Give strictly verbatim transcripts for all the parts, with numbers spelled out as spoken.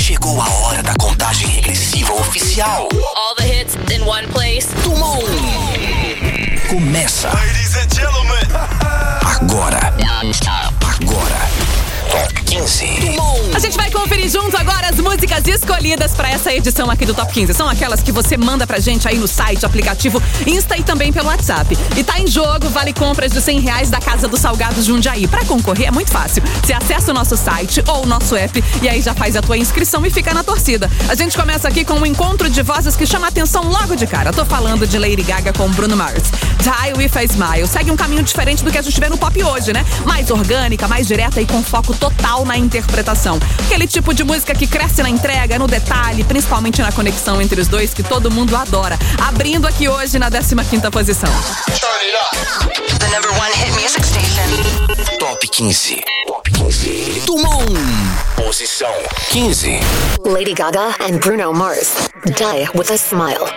Chegou a hora da contagem regressiva oficial. All the hits in one place. Tumon. Começa. Ladies and gentlemen. Agora. Agora. Top quinze. Tumon. A gente vai conferir junto agora as músicas escolhidas pra essa edição aqui do Top quinze. São aquelas que você manda pra gente aí no site, aplicativo, Insta e também pelo WhatsApp. E tá em jogo, vale compras de cem reais da Casa dos Salgados Jundiaí. Pra concorrer é muito fácil. Você acessa o nosso site ou o nosso app e aí já faz a tua inscrição e fica na torcida. A gente começa aqui com um encontro de vozes que chama a atenção logo de cara. Tô falando de Lady Gaga com Bruno Mars. Die With a Smile. Segue um caminho diferente do que a gente vê no pop hoje, né? Mais orgânica, mais direta e com foco total na interpretação. Aquele tipo de música que cresce na entrega, no detalhe, principalmente na conexão entre os dois, que todo mundo adora. Abrindo aqui hoje na décima quinta posição. The number one hit music station. Top quinze. Top quinze. Tumon. Posição quinze. Lady Gaga and Bruno Mars. Die With a Smile.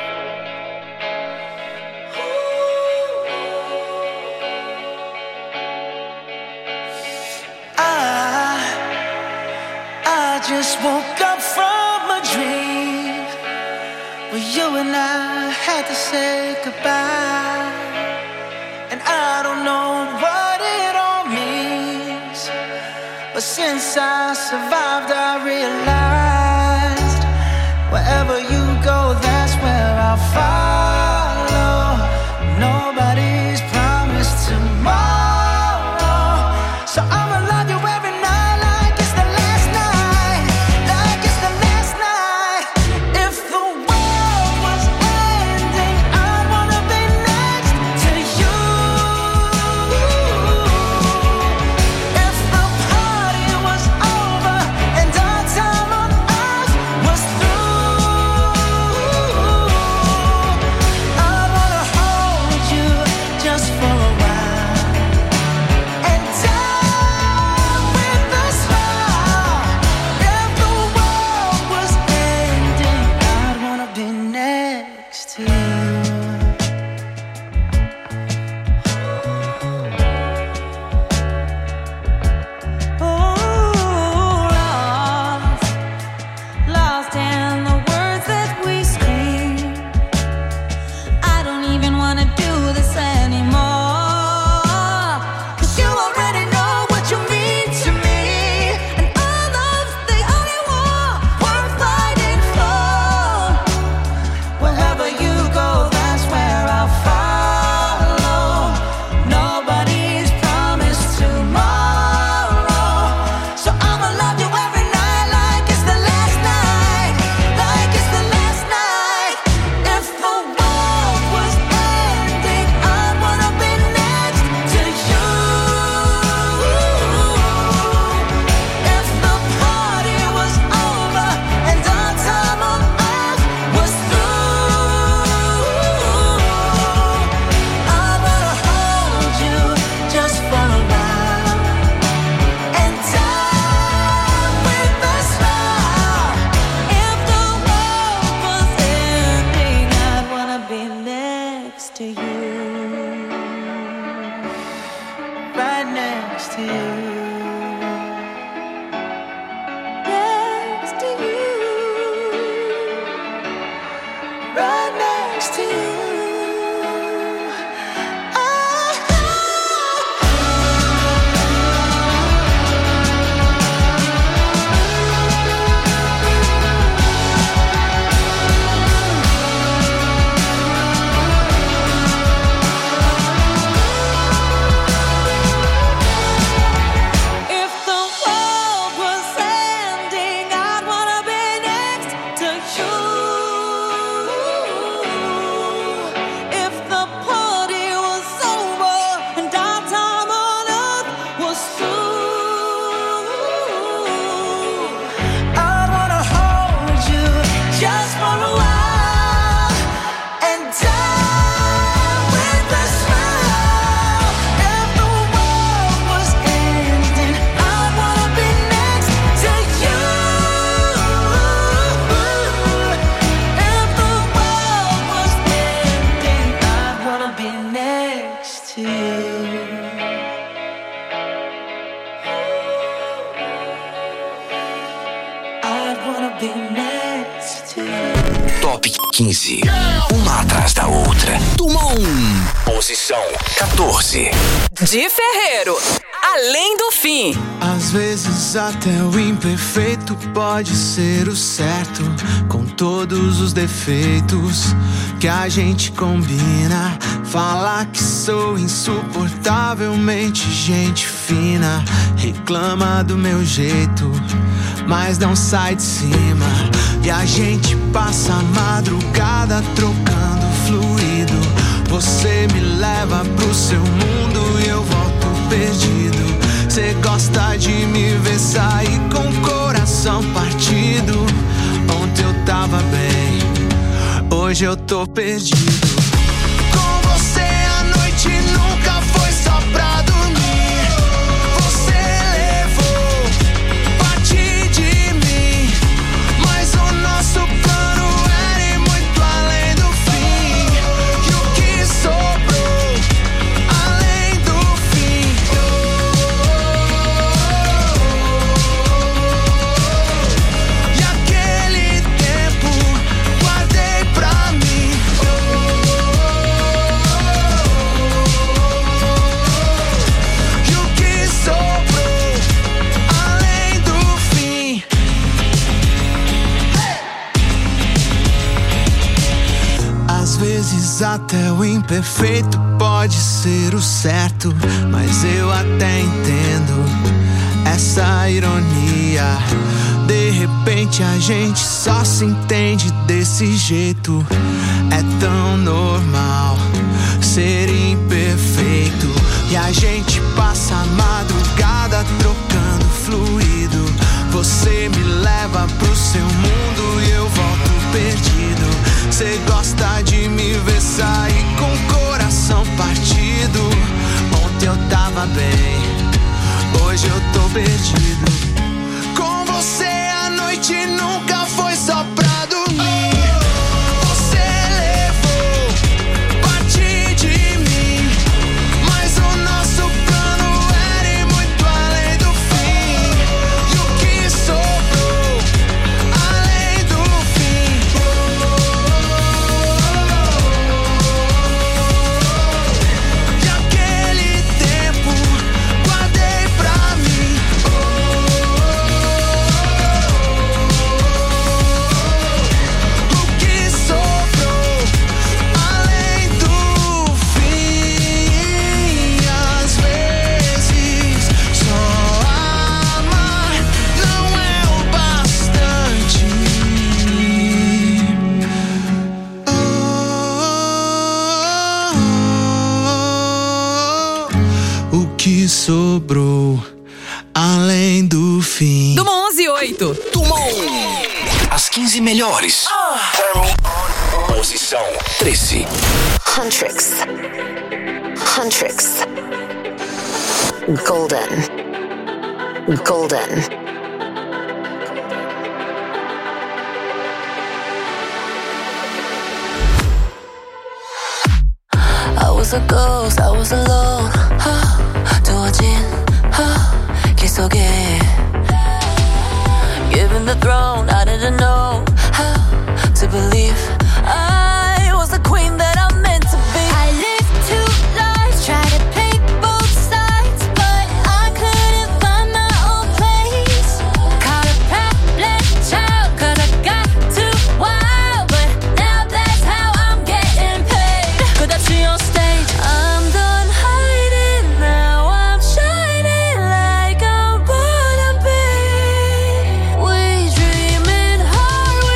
Just woke up from a dream where you and I had to say goodbye, and I don't know what it all means, but since I survived I realized wherever you go, that's where I'll follow. Nobody's promised tomorrow, so I'ma love you every night. be next to you. Top quinze. Uma atrás da outra. Tumon. Posição quatorze. De Ferreiro, Além do Fim. Às vezes até o imperfeito pode ser o certo, com todos os defeitos que a gente combina. Falar que sou insuportavelmente gente fina, reclama do meu jeito, mas não sai de cima. E a gente passa a madrugada trocando fluido. Você me leva pro seu mundo e eu volto perdido. Cê gosta de me ver sair com o coração partido. Ontem eu tava bem, hoje eu tô perdido. Com você a noite nunca foi só pra dormir. Você levou parte de mim, mas o nosso plano era ir muito além do fim. E o que sobrou além do fim? E aquele tempo guardei pra mim. E o que sobrou além do fim? Às vezes até o imperfeito pode ser o certo, mas eu até entendo essa ironia. De repente a gente só se entende desse jeito. É tão normal ser imperfeito. E a gente passa a madrugada trocando fluido. Você me leva pro seu mundo e eu volto perdido. Cê gosta de me ver sair com o coração partido. Ontem eu tava bem, hoje eu tô perdido. Com você a noite nunca foi só pra dormir. Você levou parte de mim, mas o nosso plano era ir muito além do fim. E o que sobrou além do fim? E aquele tempo guardei pra mim. O que sobrou além do fim? Às vezes só amar não é o bastante. Oh, o que sobrou além do fim? Do onze e oito. Tumon. As quinze melhores. Posição treze. Huntrix. Huntrix. Golden. Golden. I was a ghost, I was alone. huh, 두어진 huh, 길 속에 Given the throne, I didn't know how to believe I was the queen that I'm meant to be. I lived two lives, tried to play both sides, but I couldn't find my own place. Caught a problem child, cause I got too wild, but now that's how I'm getting paid. 끝없이 on stage, I'm done hiding, now I'm shining like I'm born to be. We dreaming hard,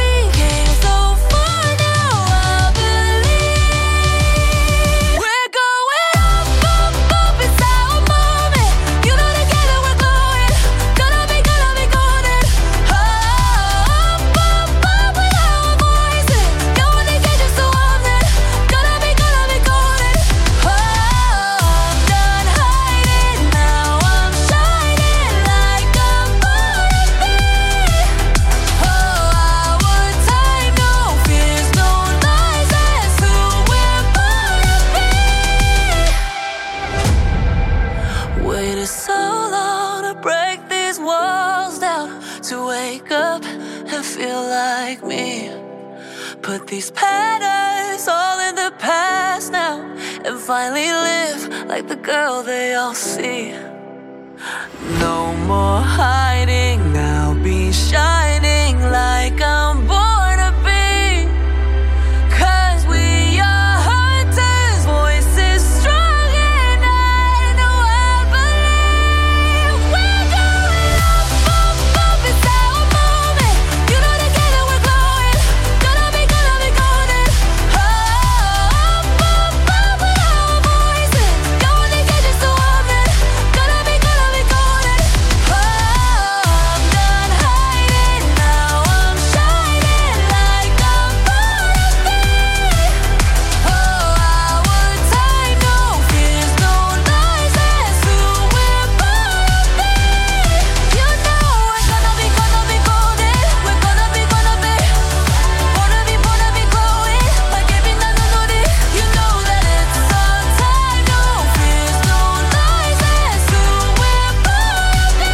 wake up and feel like me. Put these patterns all in the past now and finally live like the girl they all see. No more hiding, I'll be shining like I'm born to be. Cause we are hunters, voices strong and I know I believe. We're going up, up, up, it's our moment. You know together we're glowing. Gonna be, gonna be golden. Oh, up, up, up with our voices. Going to get just a woman. Gonna be, gonna be golden. Oh, I'm done hiding, now I'm shining like I'm born to be. Oh, our time, no fears, no lies, that's who we're born to be. You know we're gonna be, gonna be golden. We're gonna be, gonna be, wanna be, wanna be glowing like every night I know it. You know that it's our time, no fears, no lies, that's who we're born to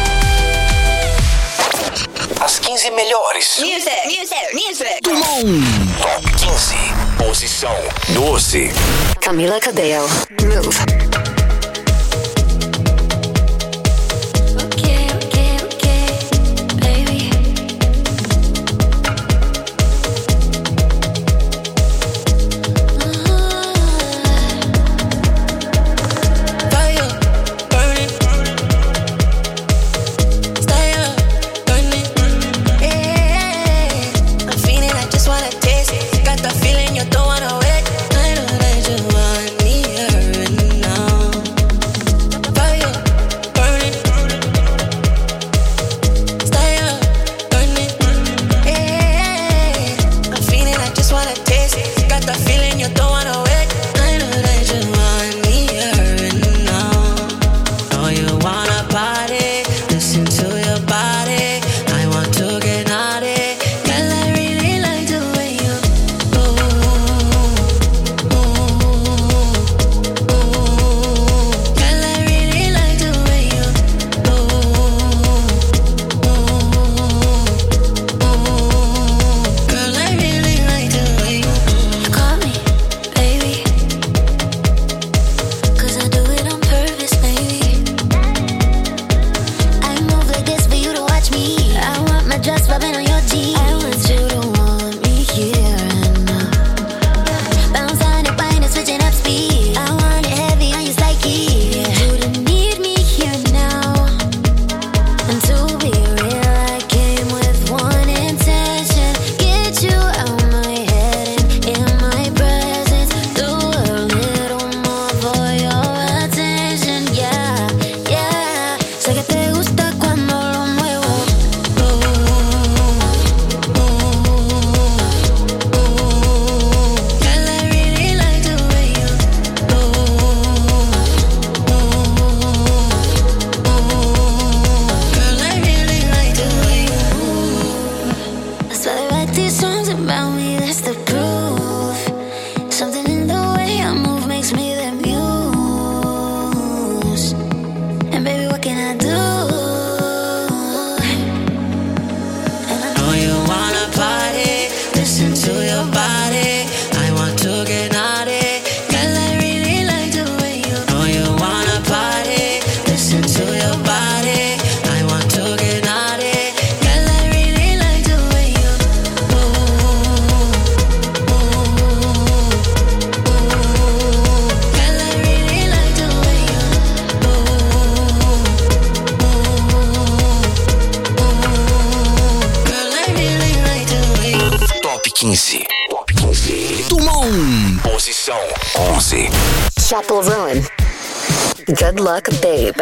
be. As quinze melhores. Music, music, music. Do mundo. Top quinze. Posição doze. Camila Cabello. Move. Okay, okay, okay, baby. Fire burning, stay up burning. Yeah, I'm feeling, I just wanna taste it. Got the feeling you don't wanna wait. I know that you want me here and now. Fire burning, stay up burning. Yeah, I'm feeling, I just wanna taste it. Got the feeling you don't wanna wait. I know that you want me here and now. Know you wanna party, listen to your body. I want to get naughty. Girl, I really like the way you move. Girl, I really like the way you move. Girl, I really like the way you call me, baby. Cause I do it on purpose, baby. I move like this for you to watch me. I want my dress rubbing on your jeans. I want you to want me here and now. Bounce on it, wind it, switching up speed. I want it heavy on your psyche. You to need me here now. And to be real, I came with one intention. Get you out my head and in my presence. Do a little more for your attention. Yeah, yeah. Sé que te gusta cuando lo muevo. Girl, I really like the way you Girl, I really like the way you move. That's why they write these songs about me, that's the proof. Something in the way I move makes me the muse. And baby, what can I do? And I know you wanna party, listen to your body. I want to get naughty. Girl, I really like the way you know you wanna party, listen to your body. I want to get naughty. Girl, I really like the way you Girl, I really like the way you Girl, I really like the way you Top quinze. Top quinze. Do mundo. Posição onze. Chapel Roan. Good luck, babe.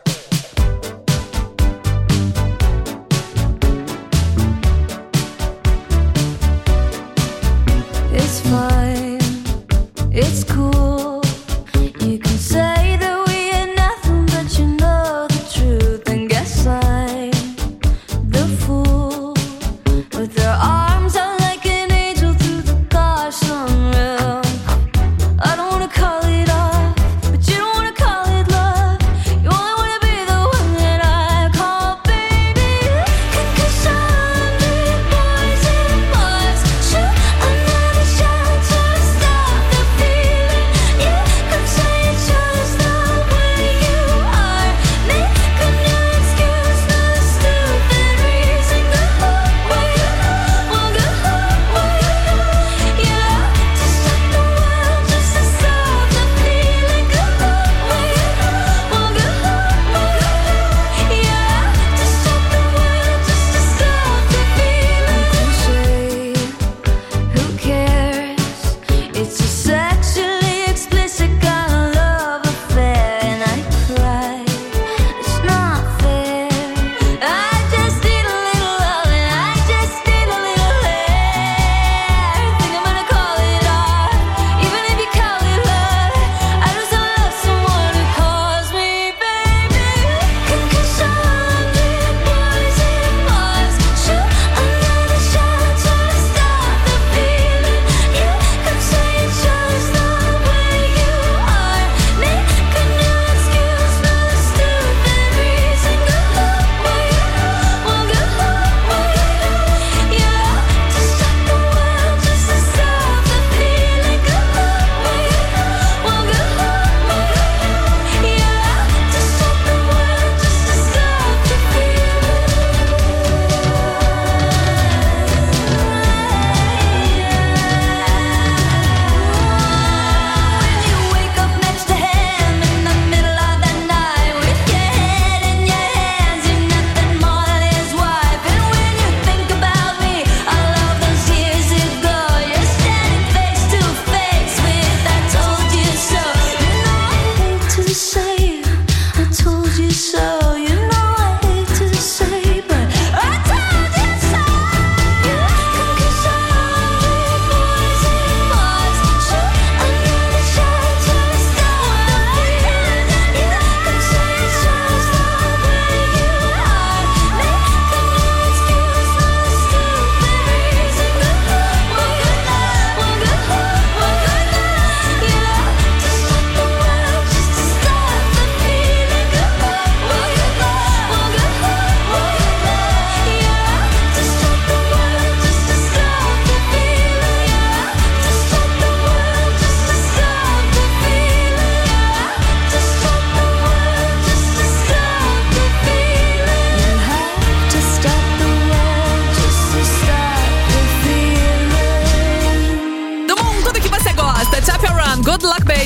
It's fine, it's cool. You can say that we ain't nothing, but you know the truth. And guess I'm the fool with their arms out like an angel through the car sunroof. I don't wanna call it off, but you don't wanna call it love. You only wanna be the one that I call baby. Cause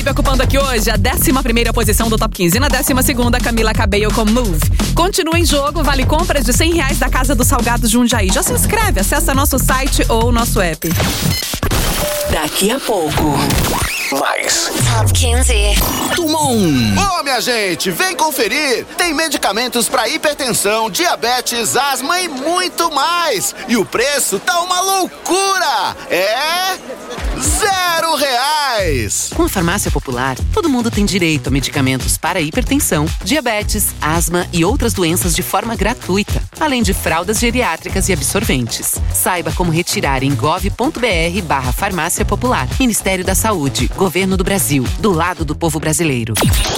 Felipe ocupando aqui hoje a décima primeira posição do Top quinze. E na décima segunda, Camila Cabello com Move. Continua em jogo, vale compras de cem reais da Casa do Salgado Jundiaí. Já se inscreve, acessa nosso site ou nosso app. Daqui a pouco, mais Top quinze. Tumon. Ô, minha gente, vem conferir! Tem medicamentos para hipertensão, diabetes, asma e muito mais! E o preço tá uma loucura! É... zero reais! Com a Farmácia Popular, todo mundo tem direito a medicamentos para hipertensão, diabetes, asma e outras doenças de forma gratuita, além de fraldas geriátricas e absorventes. Saiba como retirar em gov.br barra Farmácia Popular. Ministério da Saúde, Governo do Brasil, do lado do povo brasileiro.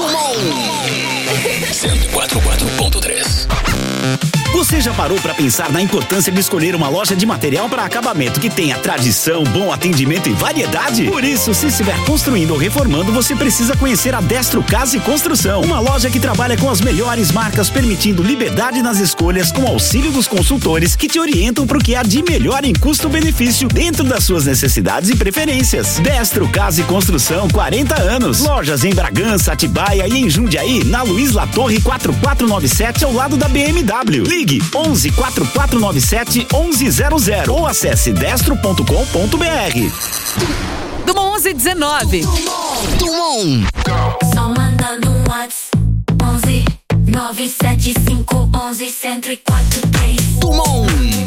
cento e quatro ponto três. Você já parou para pensar na importância de escolher uma loja de material para acabamento que tenha tradição, bom atendimento e variedade? Por isso, se estiver construindo ou reformando, você precisa conhecer a Destro Casa e Construção, uma loja que trabalha com as melhores marcas, permitindo liberdade nas escolhas com auxílio dos consultores que te orientam para o que há de melhor em custo-benefício dentro das suas necessidades e preferências. Destro Casa e Construção, quarenta anos. Lojas em Bragança, Atibaia e em Jundiaí, na Luiz Latorre quatro quatro nove sete, ao lado da B M W. Ligue onze, quatro quatro nove sete, onze zero zero ou acesse destro ponto com ponto br. Do onze dezenove. Tumon. Só mandando um WhatsApp. onze nove sete cinco onze cento e quatro três. Tumon.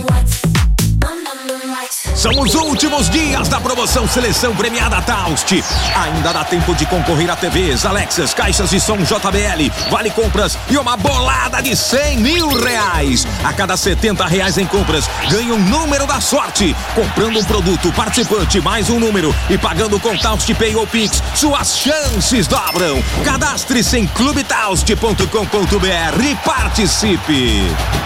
São os últimos dias da promoção Seleção Premiada Taust. Ainda dá tempo de concorrer a T Vs, Alexas, caixas de som J B L, vale compras e uma bolada de cem mil reais. A cada setenta reais em compras, ganha um número da sorte. Comprando um produto, participante, mais um número e pagando com Taust Pay ou Pix, suas chances dobram. Cadastre-se em clube taust ponto com ponto br e participe.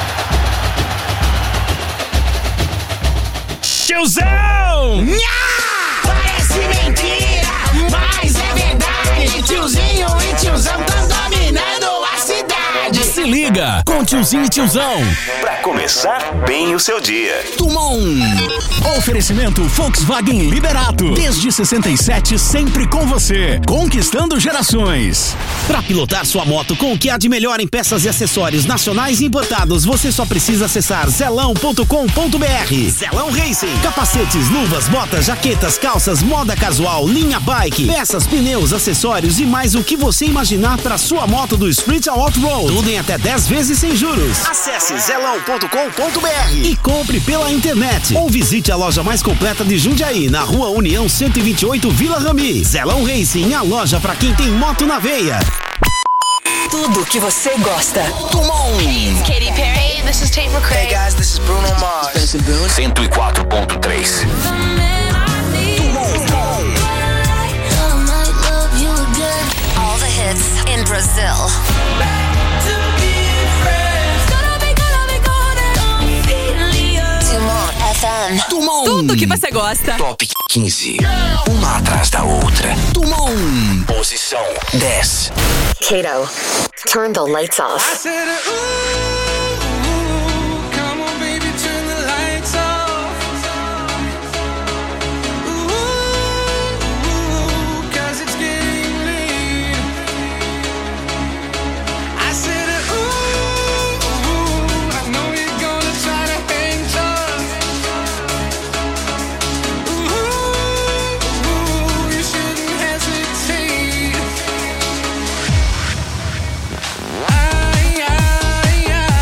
Tiozão! Nha! Parece mentira, mas é verdade. Tiozinho e tiozão tão dominando a cidade. Se liga com Tiozinho e Tiozão. Pra começar bem o seu dia. Tumon. Oferecimento Volkswagen Liberato. Desde sessenta e sete, sempre com você. Conquistando gerações. Pra pilotar sua moto com o que há de melhor em peças e acessórios nacionais e importados, você só precisa acessar zelão ponto com ponto br. Zelão Racing. Capacetes, luvas, botas, jaquetas, calças, moda casual, linha bike, peças, pneus, acessórios e mais o que você imaginar para sua moto do Street ao Off-Road. Tudo em até dez vezes sem juros. Acesse zelão ponto com ponto br e compre pela internet. Ou visite a loja mais completa de Jundiaí, na Rua União cento e vinte e oito, Vila Rami. Zelão Racing, a loja para quem tem moto na veia. Tudo que você gosta. Tumon. Katy Perry, this is Tate McRae. Hey guys, this is Bruno Mars. cento e quatro ponto três. All the hits in Brazil. Tumon F M. Tumon. Tudo que você gosta. Top quinze. Uma atrás da outra. Tumon. Posição dez. Kato, turn the lights off. I said, ooh, come on, baby, turn the lights off. Ooh, 'cause it's getting late. I said, ooh, I know you're gonna try to hang tough. Ooh, you shouldn't hesitate. I, I, I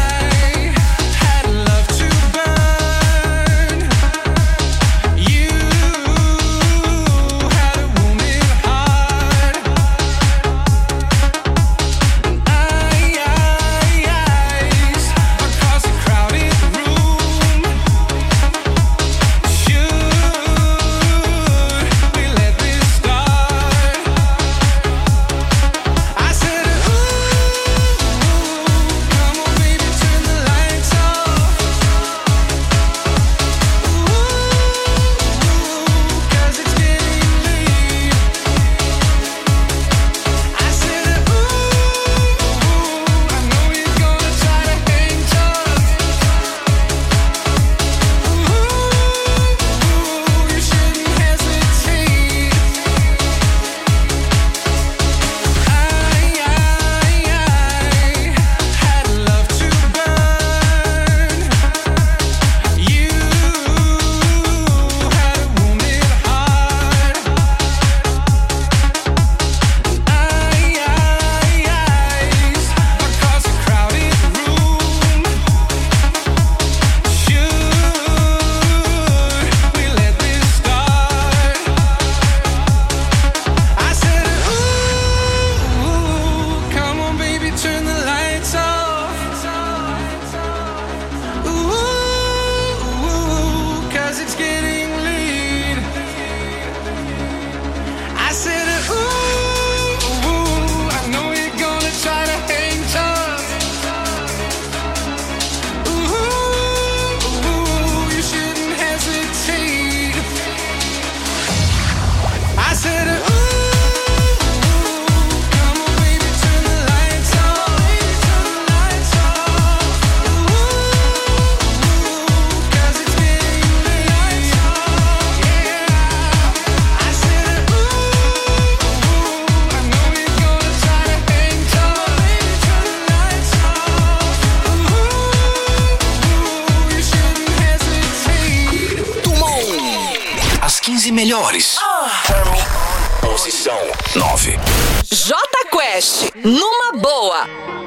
quinze melhores. Posição nove. Jota Quest, numa boa.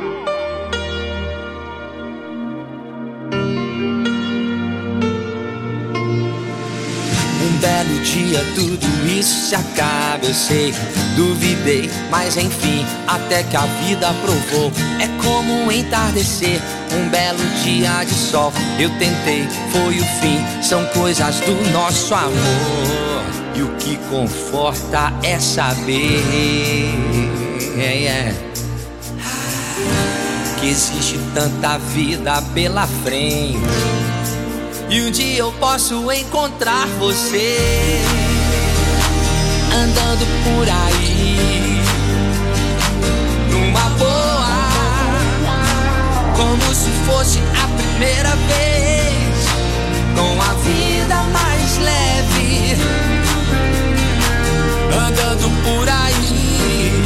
Um belo dia tudo isso se acaba, eu sei. Duvidei, mas enfim, até que a vida provou. É como um entardecer, um belo dia de sol. Eu tentei, foi o fim, são coisas do nosso amor. E o que conforta é saber é, é, que existe tanta vida pela frente. E um dia eu posso encontrar você andando por aí, numa boa, como se fosse a primeira vez, com a vida mais leve, andando por aí,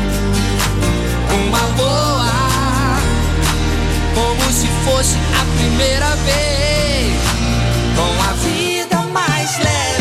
numa boa, como se fosse a primeira vez, com a vida mais leve.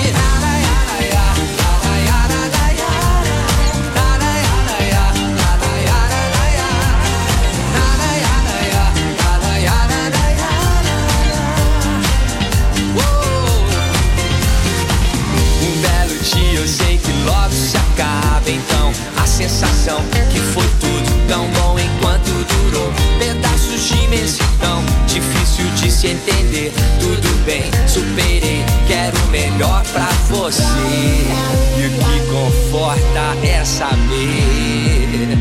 Um belo dia eu sei que logo se acaba, então a sensação que foi tudo tão bom enquanto durou. Pedaços de imensidão, difícil de se entender. Tudo bem, superei, quero o melhor pra você. E o que conforta é saber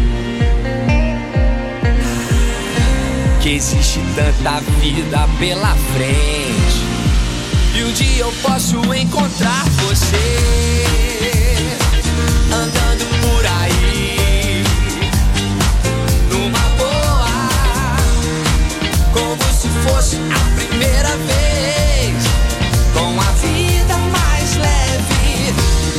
que existe tanta vida pela frente. E um dia eu posso encontrar você andando por aí, numa boa, como se fosse a primeira vez, com a vida mais leve,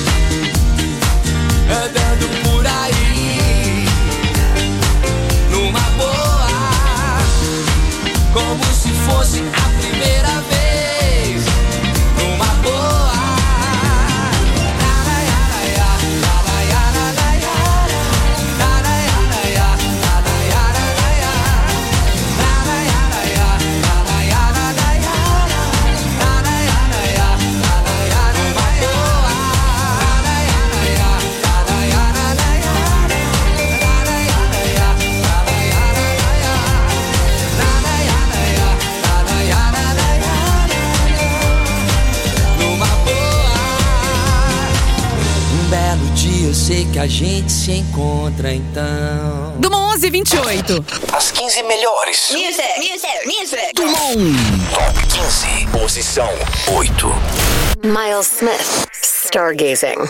andando por aí, numa boa, como se fosse a primeira vez, numa boa. Eu sei que a gente se encontra então. Dumont onze e vinte e oito. As quinze melhores. Music, music, music. Dumont. Top quinze. Posição oito. Miles Smith, Stargazing.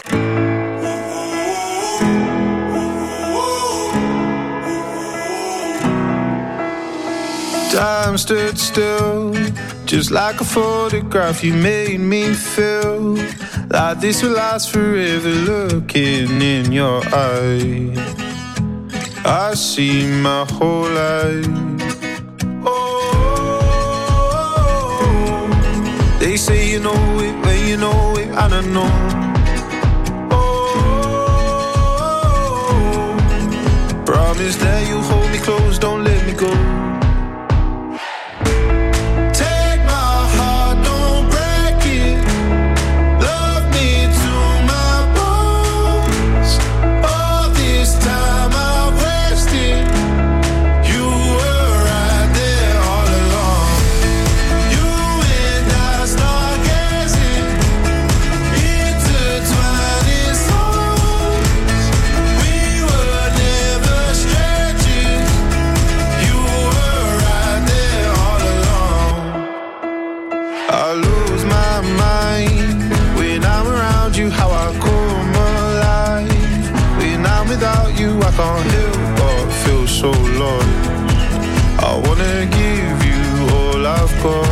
Time stood still, just like a photograph. You made me feel like this will last forever. Looking in your eyes, I see my whole life. Oh, they say you know it when you know it, and I know. Oh, promise that you hold me close, don't let me go. I can't help but feel so lost. I wanna give you all I've got.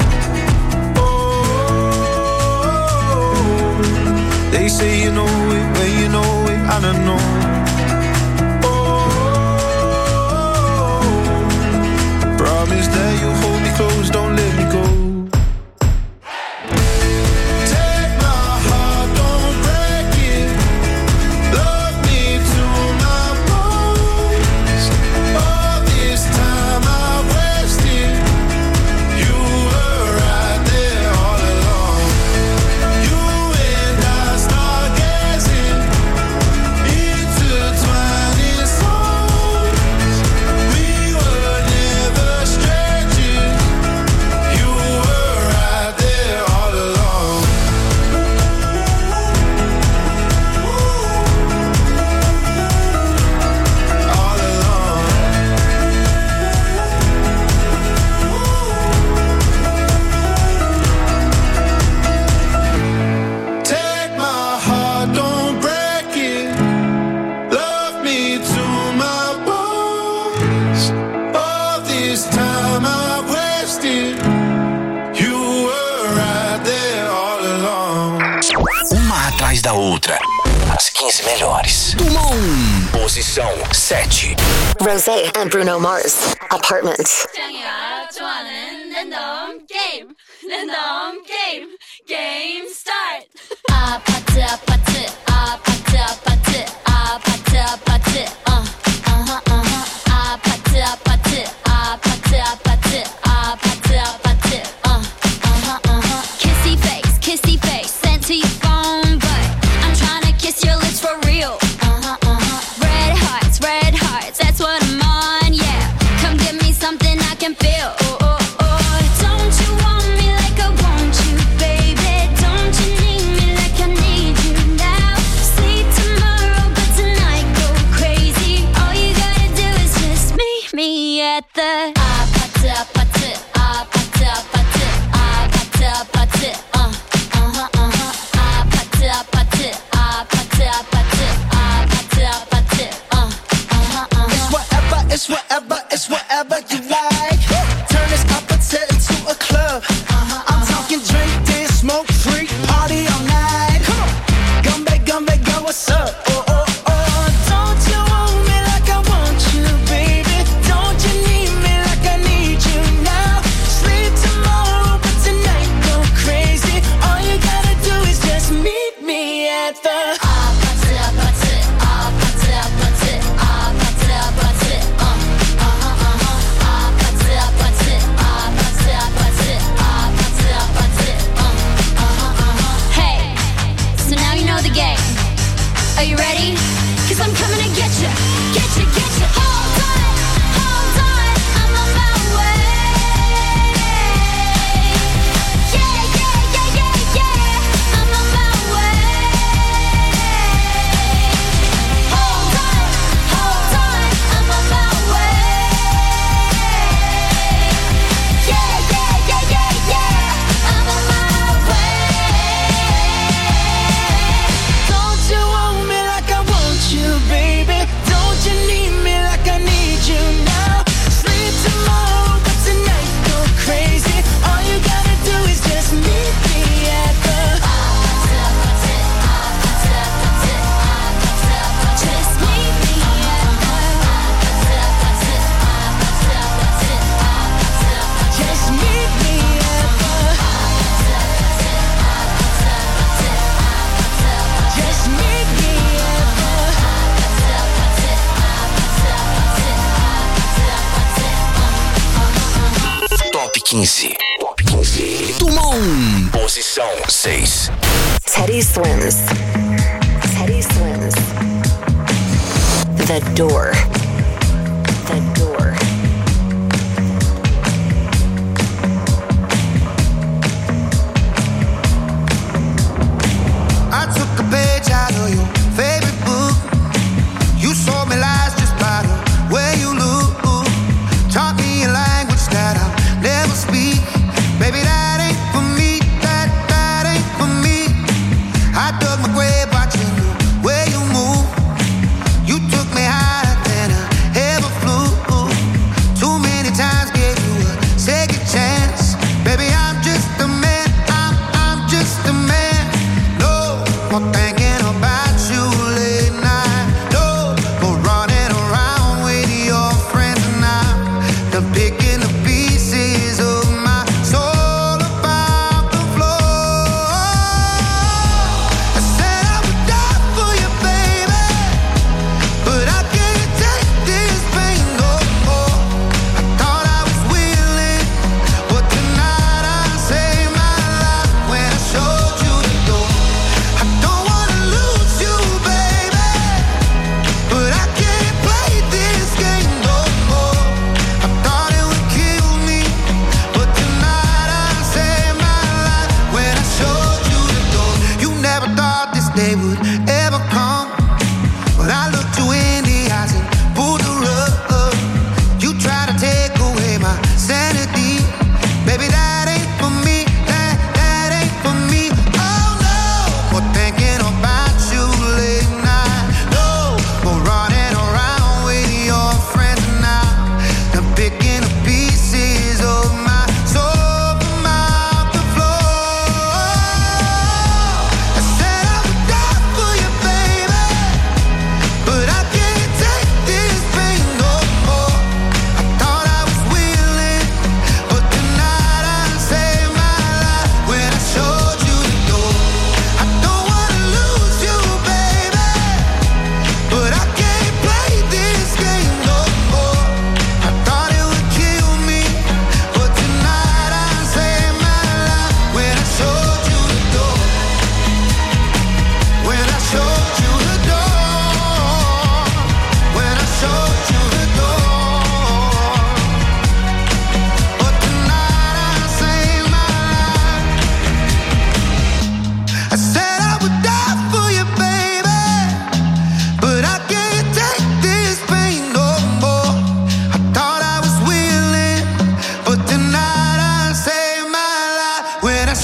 Oh, they say you know it when you know it, and I know. Oh, promise that you'll hold me close, don't let me go. Take my heart. atrás da outra. As quinze melhores. Turma um. Posição sete. Rosé and Bruno Mars. Apartment. Game, game, game start. 아파트, 아파트, 아파트, 아파트, 아파트, 아파트, uh, uh-huh, uh-huh. 아파트, 아파트, 아파트, 아파트, 아파트, 아파트, uh, uh-huh, uh-huh. Kissy face, kissy face, sent to your phone, but I'm trying to kiss your lips for real. Uh-huh, uh-huh. Red hearts, red hearts, that's what I'm on, yeah. Come give me something I can feel. Oh, oh, oh. Don't you want me like I want you, baby? Don't you need me like I need you now? Sleep tomorrow, but tonight go crazy. All you gotta do is just meet me at the 아파트, 아파트, 아파트, 아파트, 아파트, 아파트, uh, uh-huh, uh-huh. 아파트, 아파트, 아파트, 아파트, 아파트, 아파트, uh, uh-huh, uh-huh. It's whatever, it's whatever, it's whatever you like. Turn this opposite into a club. Uh-huh, I'm talking drink, dance, smoke, freak, party all night. Come on, Gumbe, Gumbe, go, what's up? Oh, oh, oh. Don't you want me like I want you, baby? Don't you need me like I need you now? Sleep tomorrow, but tonight go crazy. All you gotta do is just meet me at the 아파트, 아파트, 아파트, 아파트, 아파트, 아파트, uh, uh-huh, uh-huh. 아파트, 아파트, 아파트, 아파트, 아파트, 아파트, uh, uh-huh, uh-huh. Hey, so now you know the game. Are you ready? 'Cause I'm coming to get you, get you, get you. Hold on, hold on, I'm on my way. Yeah, yeah, yeah, yeah, yeah, I'm on my way. Hold on, hold on, I'm on my way. Yeah, yeah, yeah, yeah, yeah, I'm on my way. Don't you want me like I want you, baby? Don't you need me like I need you now? Sleep tomorrow, but tonight go crazy. All you gotta do is just meet me at the 아파트, 아파트, 아파트, 아파트, 아파트, just meet me at the 아파트, 아파트, 아파트, 아파트, 아파트, 아파트, just meet me at the 아파트, 아파트, 아파트, 아파트, 아파트, 아파트, just meet me at the 아파트, 아파트, 아파트, 아파트, 아파트, 아파트, Top quinze. Top quinze. Turma um. Posição seis. Teddy Swims. Teddy Swims. The Door. The Door. I took a page out of your favorite book. You sold me lies just by the way you look. Taught me a language that I'll never speak. Baby, that ain't for me. That, that ain't for me. I dug my grave watching the way you move. You took me higher than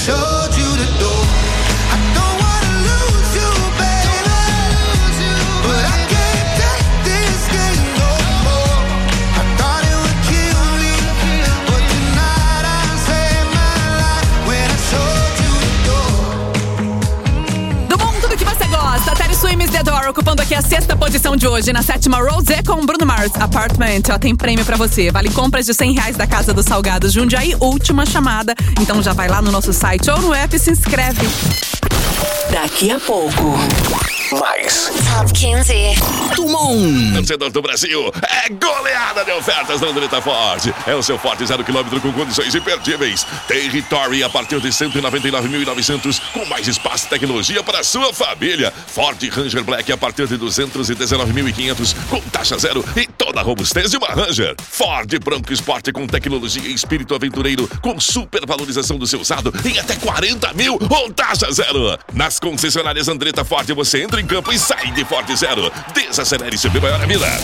showed you the door. I don't wanna lose you, baby, but I can't take this game no more. I thought it would kill me, but tonight I saved my life when I showed you the door. Do bom, tudo que você gosta. Terry Swims The Door ocupando aqui a sexta posição de hoje. Na sétima, Rosé com Bruno Mars, Apartment. Ó, tem prêmio pra você. Vale compras de cem reais da Casa dos Salgados Jundiaí. Última chamada. Então já vai lá no nosso site ou no app e se inscreve. Daqui a pouco, mais Top quinze. Tumon. Torcedor do Brasil, é goleada de ofertas da Andretta Ford. É o seu Ford zero quilômetro com condições imperdíveis. Territory a partir de cento e noventa e nove mil e novecentos, com mais espaço e tecnologia para a sua família. Ford Ranger Black a partir de duzentos e dezenove mil e quinhentos, com taxa zero e toda a robustez de uma Ranger. Ford Bronco Sport com tecnologia e espírito aventureiro, com super valorização do seu usado em até quarenta mil ou taxa zero. Nas concessionárias Andretta Ford você entra em campo e sai de Ford Zero. Desacelere seu bem maior a vida.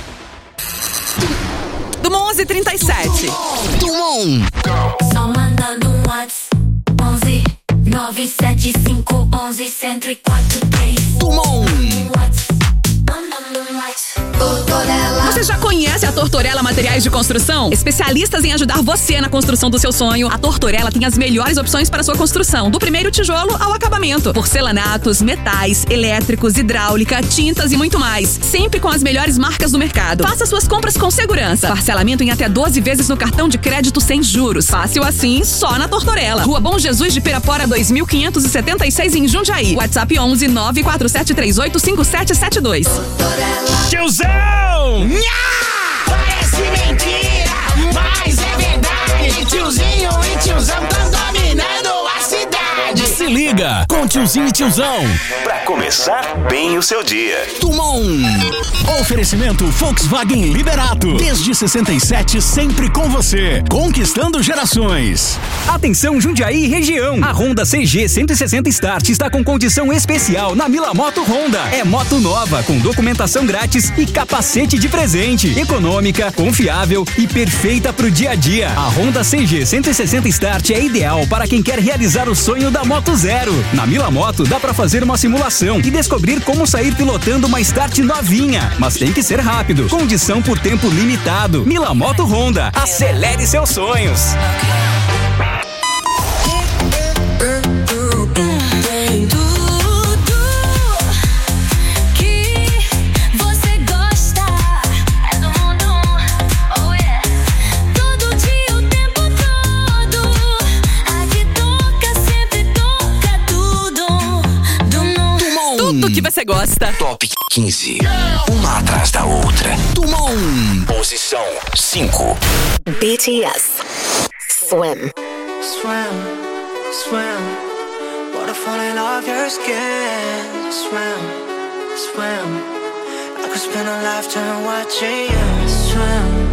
Do onze e trinta e sete. Tumon. Só manda no WhatsApp onze nove sete cinco onze cento e quatro três. Tumon. Você já conhece a Tortorella Materiais de Construção? Especialistas em ajudar você na construção do seu sonho, a Tortorella tem as melhores opções para sua construção, do primeiro tijolo ao acabamento. Porcelanatos, metais, elétricos, hidráulica, tintas e muito mais. Sempre com as melhores marcas do mercado. Faça suas compras com segurança. Parcelamento em até doze vezes no cartão de crédito sem juros. Fácil assim, só na Tortorella. Rua Bom Jesus de Pirapora dois mil quinhentos e setenta e seis em Jundiaí. WhatsApp onze nove quatro sete três oito cinco sete sete dois. Tiozão! Parece mentira, mas é verdade. Tiozinho e tiozão tão dominando a cidade. Se liga com Tiozinho e Tiozão. Pra começar bem o seu dia. Tumon. Oferecimento Volkswagen Liberato. Desde sessenta e sete, sempre com você. Conquistando gerações. Atenção Jundiaí e região. A Honda C G cento e sessenta Start está com condição especial na Mila Moto Honda. É moto nova, com documentação grátis e capacete de presente. Econômica, confiável e perfeita pro dia a dia. A Honda C G cento e sessenta Start é ideal para quem quer realizar o sonho da Moto Zero. Na Mila Moto dá para fazer uma simulação e descobrir como sair pilotando uma Start novinha. Mas tem que ser rápido. Condição por tempo limitado. Mila Moto Honda. Acelere seus sonhos. Tudo que você gosta. Top quinze. Uma atrás da outra. Tumon. Posição cinco. B T S. Swim. Swim, swim. Water falling off your skin. Swim, swim. I could spend a lifetime watching you. Swim,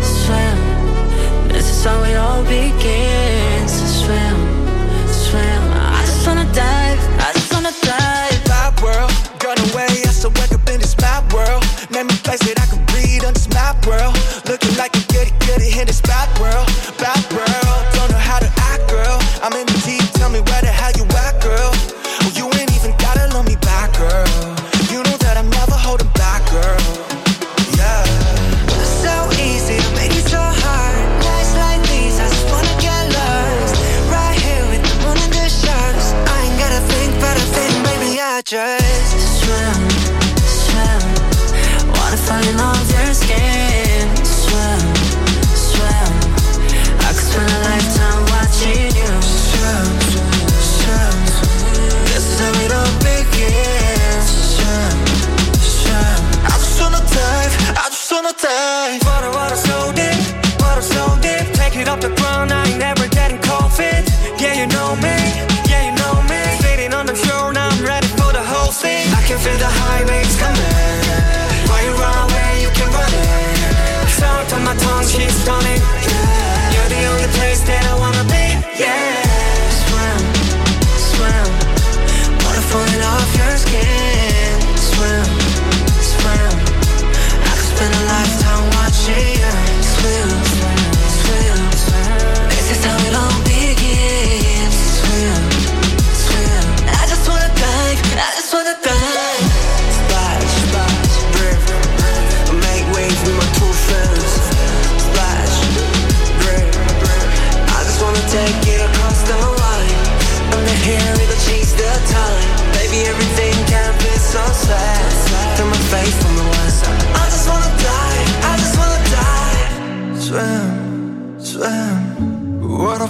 swim. This is how it all begins. Swim, swim. I just wanna dive. I just wanna dive. Map world, got away. I still wake up in this map world. Name me place that I can breathe on this map world. Looking like a goody goody in this bad world, bad world. Don't know how to act, girl. I'm in the deep. Tell me where the hell you at, girl. Oh, you ain't even gotta love me back, girl. You know that I'm never holding back, girl. Yeah. So easy to make it so hard. Nights like these, I just wanna get lost. Right here with the moon and the stars. I ain't gotta think, but I think, baby, I just swim, swim. Water falling off your skin. Swim, swim. I could spend a lifetime watching you. Swim, swim. This is how it all begins. Swim, swim. I just wanna dive, I just wanna dive. Water, water so deep, water so deep. Take it off the ground, I ain't never getting cold feet. Yeah, you know me, yeah, you know me. Sitting on the shore, now I'm ready for the whole thing. I can feel the high waves coming. Why you run away, you can run it. Sound on my tongue, she's stunning. Yeah. You're the only place that I wanna be. Yeah. Swim, swim. Water falling off your skin. Swim, swim. I could spend a lifetime watching you. Swim, swim, swim. This is how it all begins. Swim,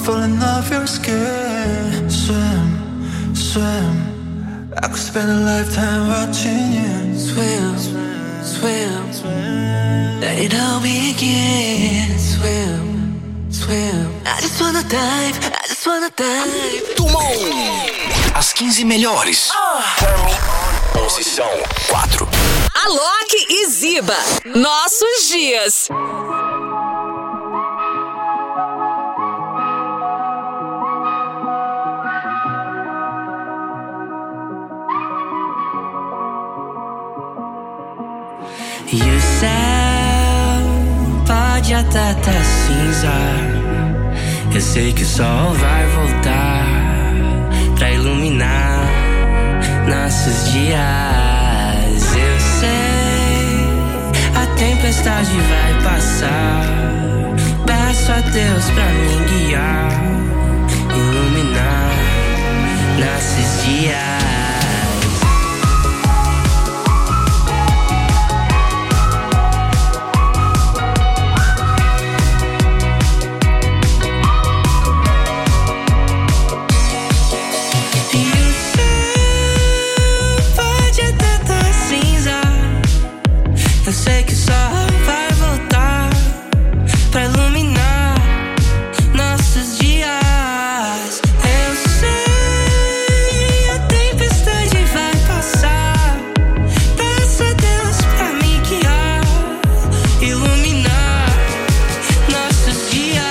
fall in love with your skin. Swim, swim, I could spend a lifetime watching you. Swim, swim, swim, let it all begin. Swim, swim, I just wanna dive, I just wanna dive. Tumon, as quinze melhores. Posição quatro. Alok e Ziba, Nossos Dias. E o céu pode até tá cinza. Eu sei que o sol vai voltar pra iluminar nossos dias. Eu sei, a tempestade vai passar. Peço a Deus pra me guiar, iluminar nossos dias. Eu sei que só vai voltar pra iluminar nossos dias. Eu sei, a tempestade vai passar. Peço a Deus pra me guiar, iluminar nossos dias.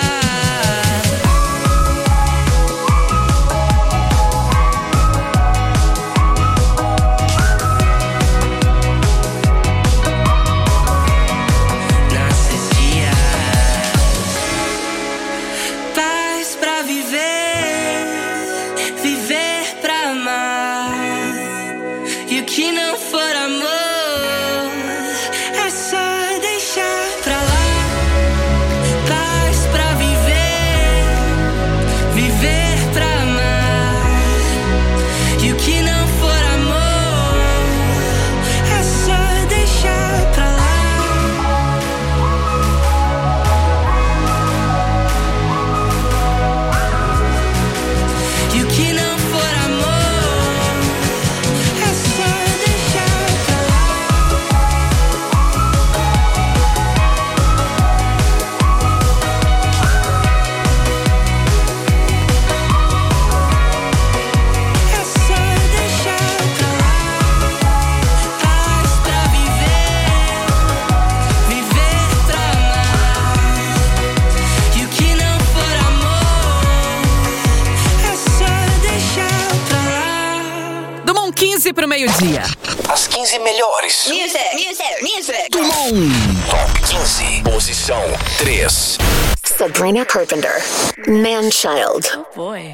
Pro meio-dia. As quinze melhores. Music, music, music. Tumon. Top quinze. Posição três. Sabrina Carpenter, Man-Child. Oh boy.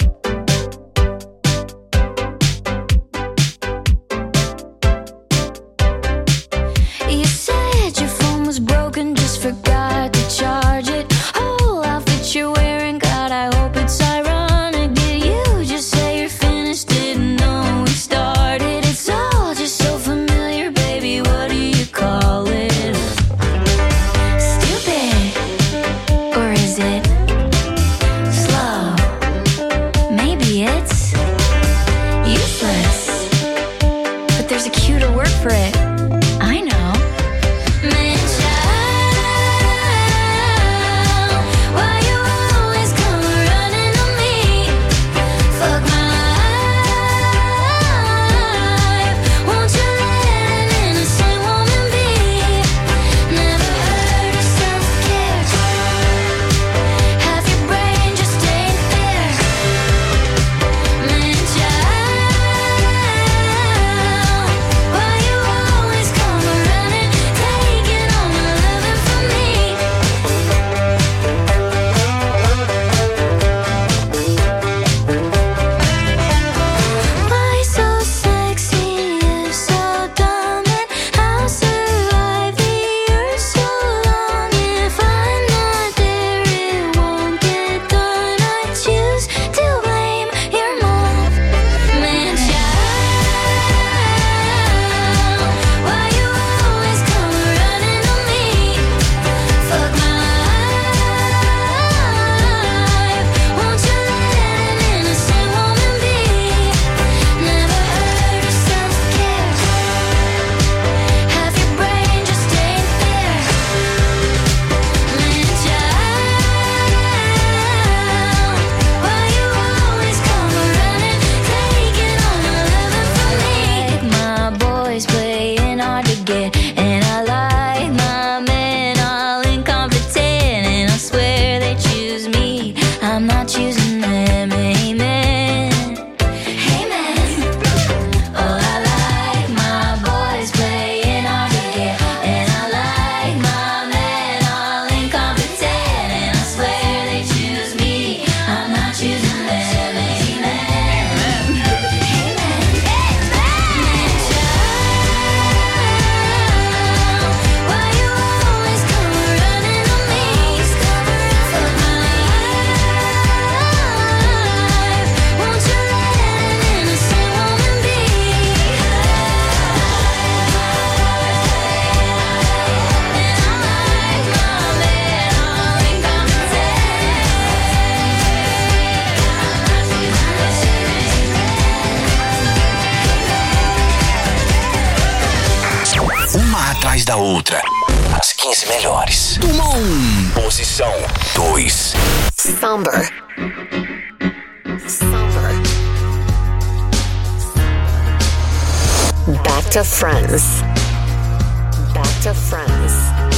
You said your phone was broken, just forgot to charge it. Whole outfit you're wearing, God, I hope it's ironic. Did you just say you're finished? Didn't know we started. It's all just so familiar, baby. What do you call it? Stupid, or is it slow? Maybe it's useless, but there's a cuter word for it. I know. Why you depois da outra. As quinze melhores. Turma um. Posição dois. Somber. Somber. Back to Friends. Back to Friends.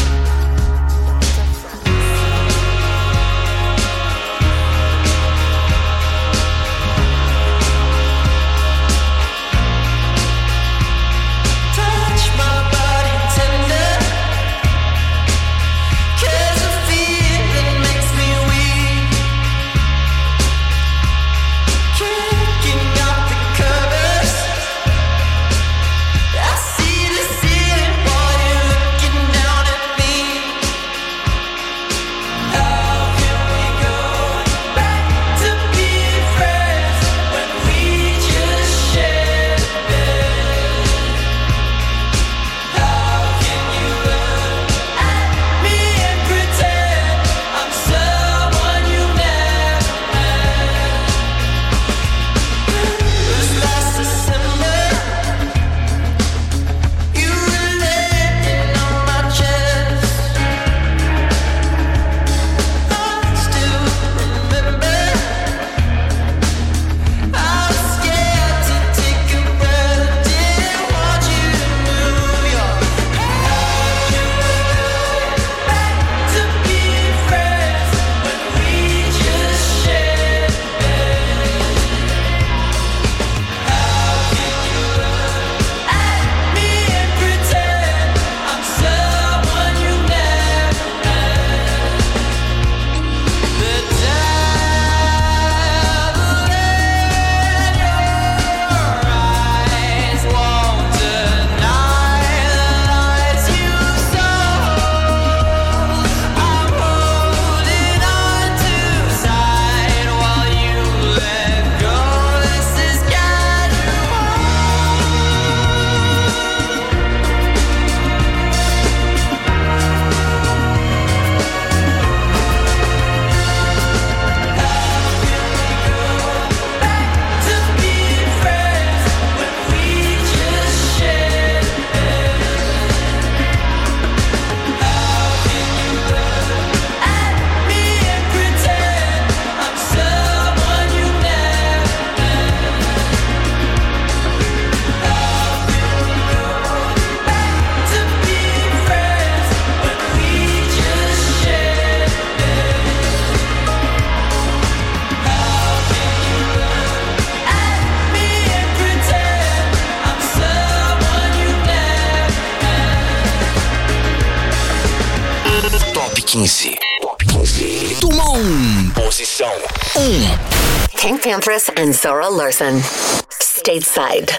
quinze. Top quinze. Turma um. Posição um. Pink Panthers and Zora Larson. Stateside.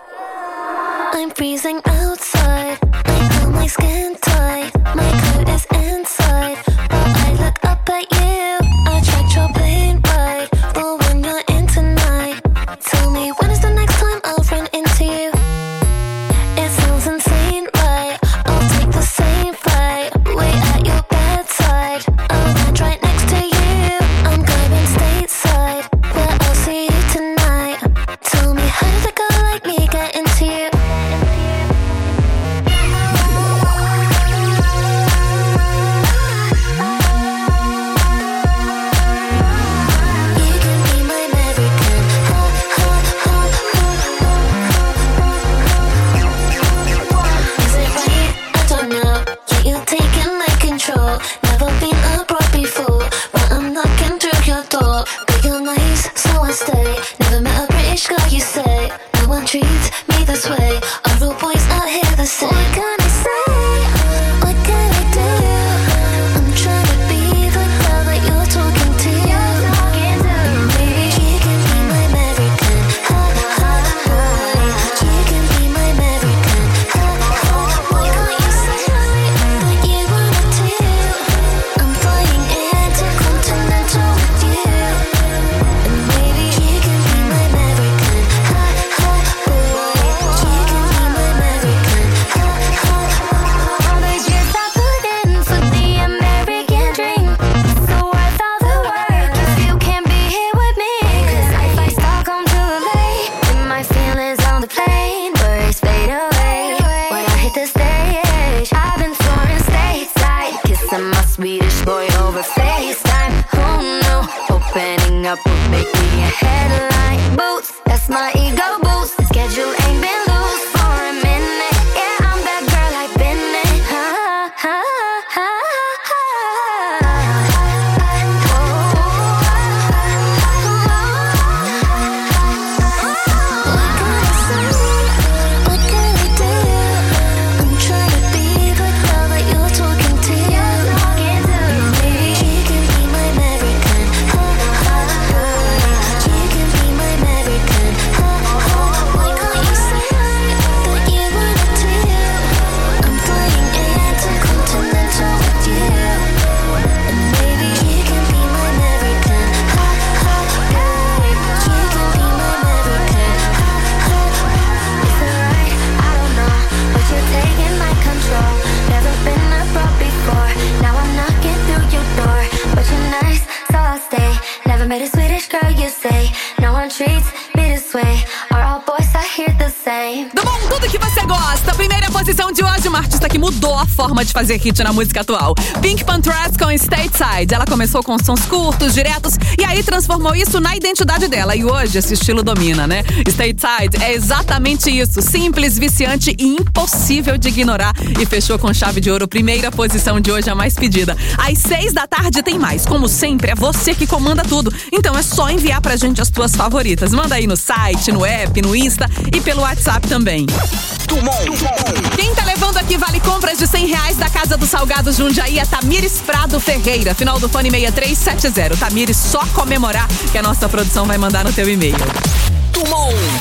I'm freezing outside. I feel my skin tight. My coat is inside. But I look up at you. I tried your plane ride. But when you're in tonight, tell me when is the next time I'll run into you? It sounds insane, right? I'll take the same flight. Wait at your bedside. I'll land right next to you. I'm going stateside. Where I'll see you tonight. Tell me how did a girl like me get into you? my boots make me a headline. Boots, that's my ego boost. Schedule ain't been loose for a minute. Yeah, I'm that girl I've been in. Ha, ha, ha, ha. Met a Swedish girl, you say. No one treats me this way. Are all boys I hear the same? Do bom, tudo que você gosta. Primeira posição de hoje, uma artista que mudou a forma de fazer hit na música atual. Pink Pantheress com Stateside. Ela começou com sons curtos, diretos, e aí transformou isso na identidade dela. E hoje esse estilo domina, né? Stateside é exatamente isso. Simples, viciante e impossível de ignorar. E fechou com chave de ouro. Primeira posição de hoje, a mais pedida. Às seis da tarde tem mais. Como sempre, é você que comanda tudo. Então é só enviar pra gente as tuas favoritas. Manda aí no site, no app, no Insta e pelo WhatsApp também. Quem tá levando aqui vale compras de cem reais da Casa do Salgado Jundiaí é Tamires Prado Ferreira. Final do fone seis três sete zero. Tamires, só comemorar que a nossa produção vai mandar no teu e-mail. Tumon.